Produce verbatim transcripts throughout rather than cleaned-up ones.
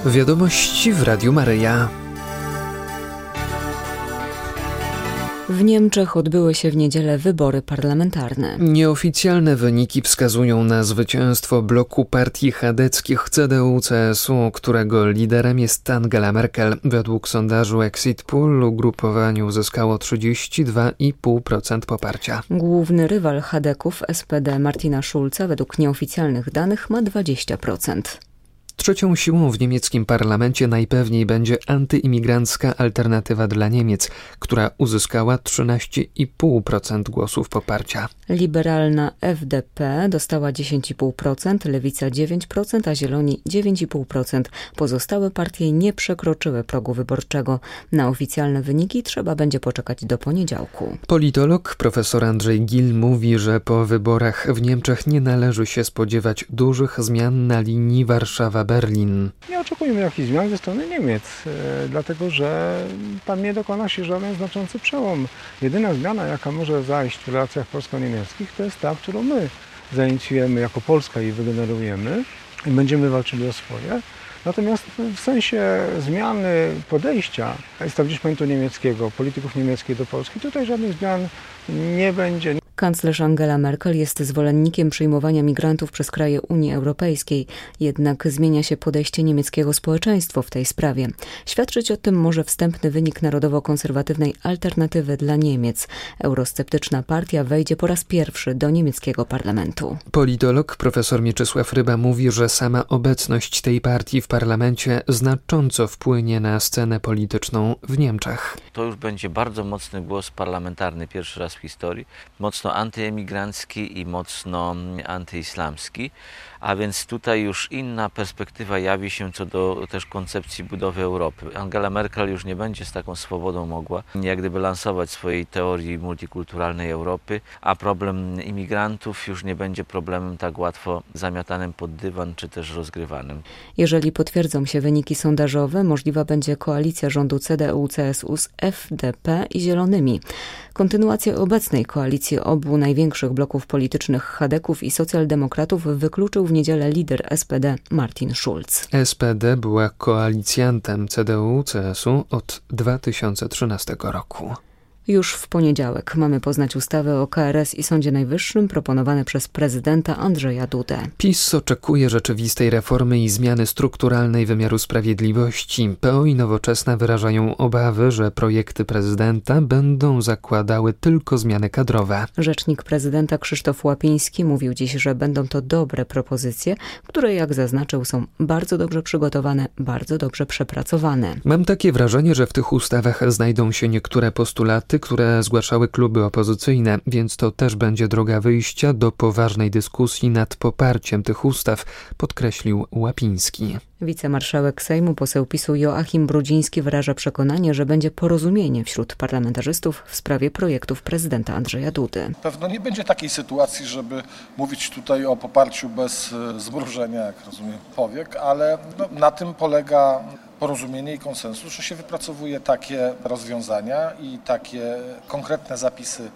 Wiadomości w Radiu Maryja. W Niemczech odbyły się w niedzielę wybory parlamentarne. Nieoficjalne wyniki wskazują na zwycięstwo bloku partii chadeckich C D U C S U, którego liderem jest Angela Merkel. Według sondażu Exit Poll ugrupowanie uzyskało trzydzieści dwa i pół procent poparcia. Główny rywal chadeków S P D Martina Schulza według nieoficjalnych danych ma dwadzieścia procent. Trzecią siłą w niemieckim parlamencie najpewniej będzie antyimigrancka Alternatywa dla Niemiec, która uzyskała trzynaście i pół procent głosów poparcia. Liberalna F D P dostała dziesięć i pół procent, Lewica dziewięć procent, a Zieloni dziewięć i pół procent. Pozostałe partie nie przekroczyły progu wyborczego. Na oficjalne wyniki trzeba będzie poczekać do poniedziałku. Politolog profesor Andrzej Gil mówi, że po wyborach w Niemczech nie należy się spodziewać dużych zmian na linii Warszawa-Berlin. Nie oczekujemy jakichś zmian ze strony Niemiec, e, dlatego że tam nie dokona się żaden znaczący przełom. Jedyna zmiana, jaka może zajść w relacjach polsko-niemieckich, to jest ta, którą my zainicjujemy jako Polska i wygenerujemy i będziemy walczyli o swoje. Natomiast w sensie zmiany podejścia establishmentu niemieckiego, polityków niemieckich do Polski, tutaj żadnych zmian nie będzie. Kanclerz Angela Merkel jest zwolennikiem przyjmowania migrantów przez kraje Unii Europejskiej, jednak zmienia się podejście niemieckiego społeczeństwa w tej sprawie. Świadczyć o tym może wstępny wynik narodowo-konserwatywnej Alternatywy dla Niemiec. Eurosceptyczna partia wejdzie po raz pierwszy do niemieckiego parlamentu. Politolog profesor Mieczysław Ryba mówi, że sama obecność tej partii w parlamencie znacząco wpłynie na scenę polityczną w Niemczech. To już będzie bardzo mocny głos parlamentarny, pierwszy raz w historii, mocno antyemigrancki i mocno antyislamski, a więc tutaj już inna perspektywa jawi się co do też koncepcji budowy Europy. Angela Merkel już nie będzie z taką swobodą mogła jak gdyby lansować swojej teorii multikulturalnej Europy, a problem imigrantów już nie będzie problemem tak łatwo zamiatanym pod dywan czy też rozgrywanym. Jeżeli potwierdzą się wyniki sondażowe, możliwa będzie koalicja rządu C D U C S U z F D P i Zielonymi. Kontynuację obecnej koalicji obu największych bloków politycznych chadeków i socjaldemokratów wykluczył w niedzielę lider S P D Martin Schulz. S P D była koalicjantem C D U C S U od dwa tysiące trzynastego roku. Już w poniedziałek mamy poznać ustawy o K R S i Sądzie Najwyższym proponowane przez prezydenta Andrzeja Dudę. PiS oczekuje rzeczywistej reformy i zmiany strukturalnej wymiaru sprawiedliwości. P O i Nowoczesna wyrażają obawy, że projekty prezydenta będą zakładały tylko zmiany kadrowe. Rzecznik prezydenta Krzysztof Łapiński mówił dziś, że będą to dobre propozycje, które jak zaznaczył są bardzo dobrze przygotowane, bardzo dobrze przepracowane. Mam takie wrażenie, że w tych ustawach znajdą się niektóre postulaty, które zgłaszały kluby opozycyjne, więc to też będzie droga wyjścia do poważnej dyskusji nad poparciem tych ustaw, podkreślił Łapiński. Wicemarszałek Sejmu, poseł PiSu Joachim Brudziński wyraża przekonanie, że będzie porozumienie wśród parlamentarzystów w sprawie projektów prezydenta Andrzeja Dudy. Pewno nie będzie takiej sytuacji, żeby mówić tutaj o poparciu bez zmrużenia, jak rozumiem, powiek, ale no, na tym polega porozumienie i konsensus, że się wypracowuje takie rozwiązania i takie konkretne zapisy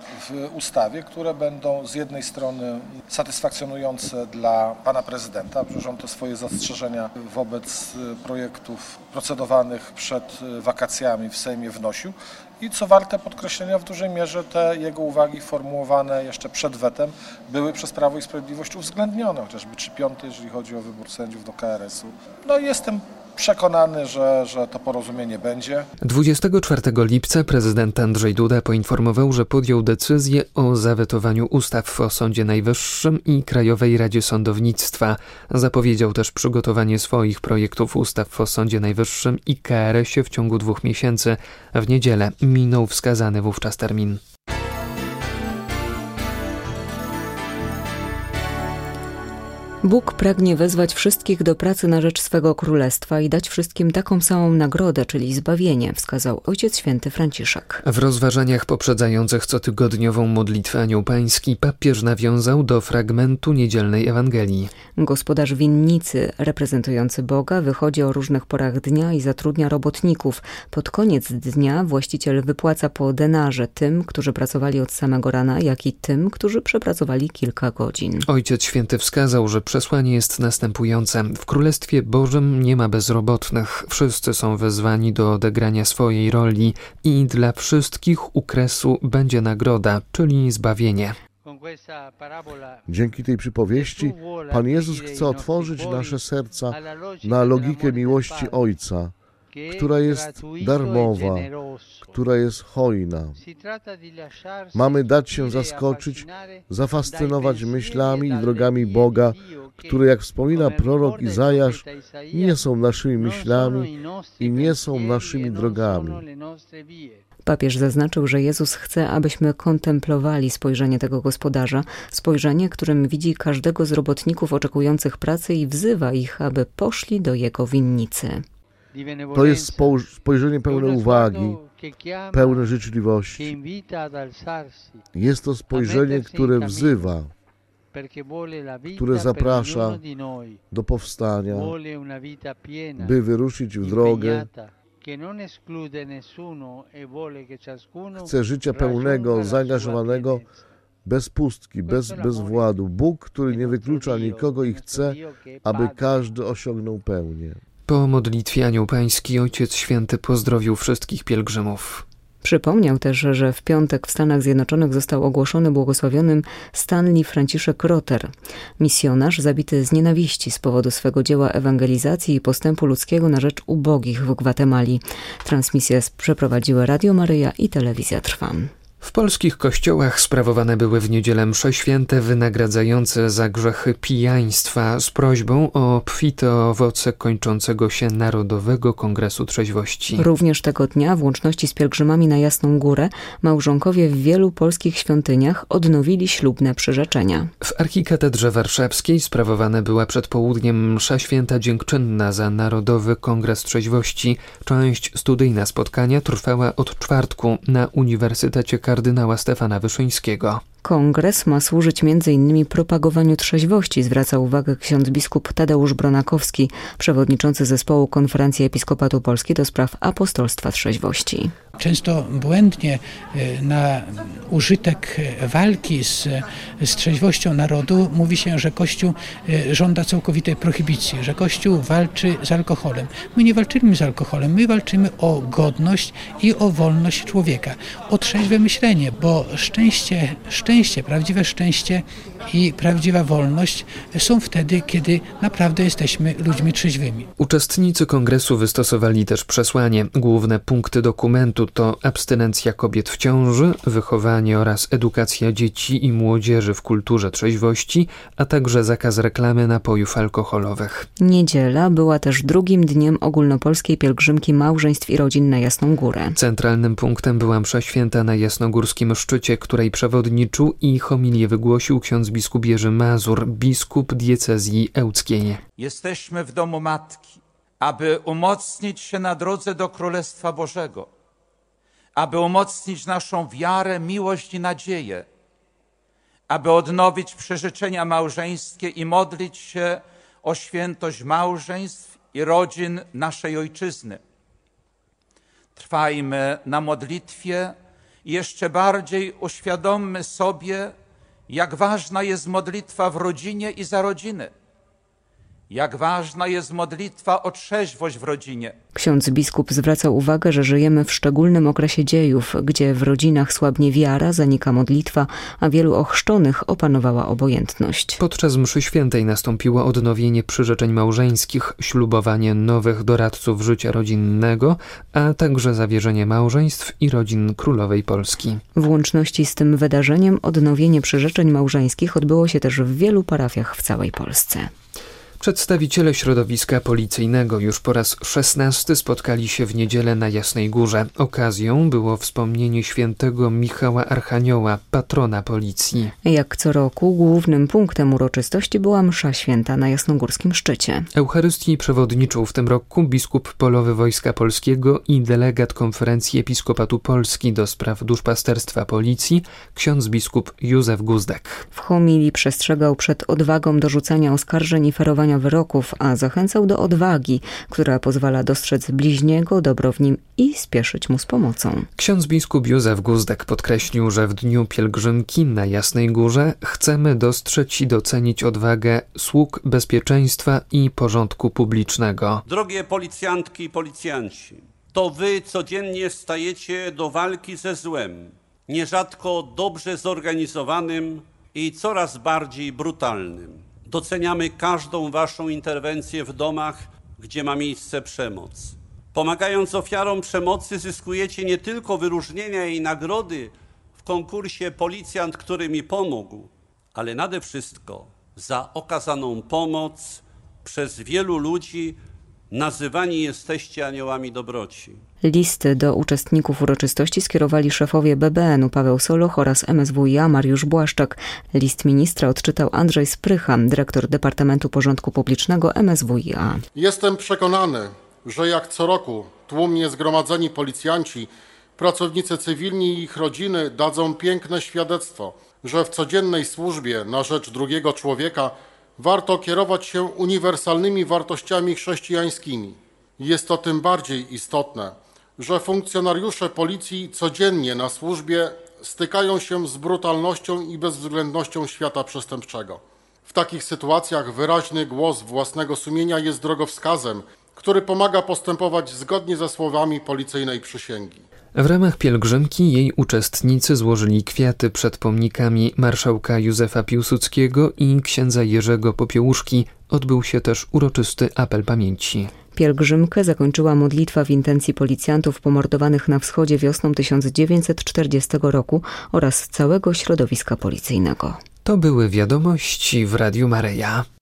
w ustawie, które będą z jednej strony satysfakcjonujące dla pana prezydenta, że on te swoje zastrzeżenia wobec projektów procedowanych przed wakacjami w Sejmie wnosił i co warte podkreślenia, w dużej mierze te jego uwagi formułowane jeszcze przed wetem były przez Prawo i Sprawiedliwość uwzględnione, chociażby trzy piąte, jeżeli chodzi o wybór sędziów do K R S u. No i jestem przekonany, że, że to porozumienie będzie. dwudziestego czwartego lipca prezydent Andrzej Duda poinformował, że podjął decyzję o zawetowaniu ustaw o Sądzie Najwyższym i Krajowej Radzie Sądownictwa. Zapowiedział też przygotowanie swoich projektów ustaw o Sądzie Najwyższym i K R S ie w ciągu dwóch miesięcy. W niedzielę minął wskazany wówczas termin. Bóg pragnie wezwać wszystkich do pracy na rzecz swego królestwa i dać wszystkim taką samą nagrodę, czyli zbawienie, wskazał Ojciec Święty Franciszek. W rozważaniach poprzedzających cotygodniową modlitwę Anioł Pański papież nawiązał do fragmentu niedzielnej Ewangelii. Gospodarz winnicy, reprezentujący Boga, wychodzi o różnych porach dnia i zatrudnia robotników. Pod koniec dnia właściciel wypłaca po denarze tym, którzy pracowali od samego rana, jak i tym, którzy przepracowali kilka godzin. Ojciec Święty wskazał, że Przesłanie jest następujące. W Królestwie Bożym nie ma bezrobotnych. Wszyscy są wezwani do odegrania swojej roli i dla wszystkich u kresu będzie nagroda, czyli zbawienie. Dzięki tej przypowieści Pan Jezus chce otworzyć nasze serca na logikę miłości Ojca, która jest darmowa, która jest hojna. Mamy dać się zaskoczyć, zafascynować myślami i drogami Boga, które, jak wspomina prorok Izajasz, nie są naszymi myślami i nie są naszymi drogami. Papież zaznaczył, że Jezus chce, abyśmy kontemplowali spojrzenie tego gospodarza, spojrzenie, którym widzi każdego z robotników oczekujących pracy i wzywa ich, aby poszli do Jego winnicy. To jest spojrzenie pełne uwagi, pełne życzliwości. Jest to spojrzenie, które wzywa, które zaprasza do powstania, by wyruszyć w drogę. Chce życia pełnego, zaangażowanego, bez pustki, bez bezwładu. Bóg, który nie wyklucza nikogo i chce, aby każdy osiągnął pełnię. Po modlitwie Anioł Pański Ojciec Święty pozdrowił wszystkich pielgrzymów. Przypomniał też, że w piątek w Stanach Zjednoczonych został ogłoszony błogosławionym Stanley Franciszek Rotter, misjonarz zabity z nienawiści z powodu swego dzieła ewangelizacji i postępu ludzkiego na rzecz ubogich w Gwatemali. Transmisję przeprowadziły Radio Maryja i Telewizja Trwam. W polskich kościołach sprawowane były w niedzielę msze święte wynagradzające za grzechy pijaństwa z prośbą o obfite owoce kończącego się Narodowego Kongresu Trzeźwości. Również tego dnia, w łączności z pielgrzymami na Jasną Górę, małżonkowie w wielu polskich świątyniach odnowili ślubne przyrzeczenia. W Archikatedrze Warszawskiej sprawowana była przed południem msza święta dziękczynna za Narodowy Kongres Trzeźwości. Część studyjna spotkania trwała od czwartku na Uniwersytecie kardynała Stefana Wyszyńskiego. Kongres ma służyć między innymi propagowaniu trzeźwości, zwraca uwagę ksiądz biskup Tadeusz Bronakowski, przewodniczący zespołu Konferencji Episkopatu Polski do spraw apostolstwa trzeźwości. Często błędnie na użytek walki z, z trzeźwością narodu mówi się, że Kościół żąda całkowitej prohibicji, że Kościół walczy z alkoholem. My nie walczymy z alkoholem, my walczymy o godność i o wolność człowieka, o trzeźwe myślenie, bo szczęście, szczęście, prawdziwe szczęście i prawdziwa wolność są wtedy, kiedy naprawdę jesteśmy ludźmi trzeźwymi. Uczestnicy kongresu wystosowali też przesłanie. Główne punkty dokumentu to abstynencja kobiet w ciąży, wychowanie oraz edukacja dzieci i młodzieży w kulturze trzeźwości, a także zakaz reklamy napojów alkoholowych. Niedziela była też drugim dniem ogólnopolskiej pielgrzymki małżeństw i rodzin na Jasną Górę. Centralnym punktem była msza święta na jasnogórskim szczycie, której przewodniczył i homilię wygłosił ksiądz biskup Jerzy Mazur, biskup diecezji ełckiej. Jesteśmy w domu Matki, aby umocnić się na drodze do Królestwa Bożego, aby umocnić naszą wiarę, miłość i nadzieję, aby odnowić przyrzeczenia małżeńskie i modlić się o świętość małżeństw i rodzin naszej Ojczyzny. Trwajmy na modlitwie i jeszcze bardziej uświadommy sobie, jak ważna jest modlitwa w rodzinie i za rodziny. Jak ważna jest modlitwa o trzeźwość w rodzinie. Ksiądz biskup zwraca uwagę, że żyjemy w szczególnym okresie dziejów, gdzie w rodzinach słabnie wiara, zanika modlitwa, a wielu ochrzczonych opanowała obojętność. Podczas mszy świętej nastąpiło odnowienie przyrzeczeń małżeńskich, ślubowanie nowych doradców życia rodzinnego, a także zawierzenie małżeństw i rodzin królowej Polski. W łączności z tym wydarzeniem odnowienie przyrzeczeń małżeńskich odbyło się też w wielu parafiach w całej Polsce. Przedstawiciele środowiska policyjnego już po raz szesnasty spotkali się w niedzielę na Jasnej Górze. Okazją było wspomnienie świętego Michała Archanioła, patrona policji. Jak co roku głównym punktem uroczystości była msza święta na jasnogórskim szczycie. Eucharystii przewodniczył w tym roku biskup polowy Wojska Polskiego i delegat Konferencji Episkopatu Polski do spraw duszpasterstwa policji, ksiądz biskup Józef Guzdek. W homilii przestrzegał przed odwagą do rzucania oskarżeń i ferowania wykonywania wyroków, a zachęcał do odwagi, która pozwala dostrzec bliźniego, dobro w nim i spieszyć mu z pomocą. Ksiądz biskup Józef Guzdek podkreślił, że w Dniu Pielgrzymki na Jasnej Górze chcemy dostrzec i docenić odwagę sług bezpieczeństwa i porządku publicznego. Drogie policjantki i policjanci, to wy codziennie stajecie do walki ze złem, nierzadko dobrze zorganizowanym i coraz bardziej brutalnym. Doceniamy każdą waszą interwencję w domach, gdzie ma miejsce przemoc. Pomagając ofiarom przemocy zyskujecie nie tylko wyróżnienia i nagrody w konkursie Policjant, który mi pomógł, ale nade wszystko za okazaną pomoc przez wielu ludzi nazywani jesteście aniołami dobroci. Listy do uczestników uroczystości skierowali szefowie B B N u Paweł Soloch oraz M S W i A Mariusz Błaszczak. List ministra odczytał Andrzej Sprycha, dyrektor Departamentu Porządku Publicznego M S W i A. Jestem przekonany, że jak co roku tłumnie zgromadzeni policjanci, pracownicy cywilni i ich rodziny dadzą piękne świadectwo, że w codziennej służbie na rzecz drugiego człowieka warto kierować się uniwersalnymi wartościami chrześcijańskimi. Jest to tym bardziej istotne, że funkcjonariusze policji codziennie na służbie stykają się z brutalnością i bezwzględnością świata przestępczego. W takich sytuacjach wyraźny głos własnego sumienia jest drogowskazem, który pomaga postępować zgodnie ze słowami policyjnej przysięgi. W ramach pielgrzymki jej uczestnicy złożyli kwiaty przed pomnikami marszałka Józefa Piłsudskiego i księdza Jerzego Popiełuszki. Odbył się też uroczysty apel pamięci. Pielgrzymkę zakończyła modlitwa w intencji policjantów pomordowanych na wschodzie wiosną tysiąc dziewięćset czterdziestego roku oraz całego środowiska policyjnego. To były wiadomości w Radiu Maryja.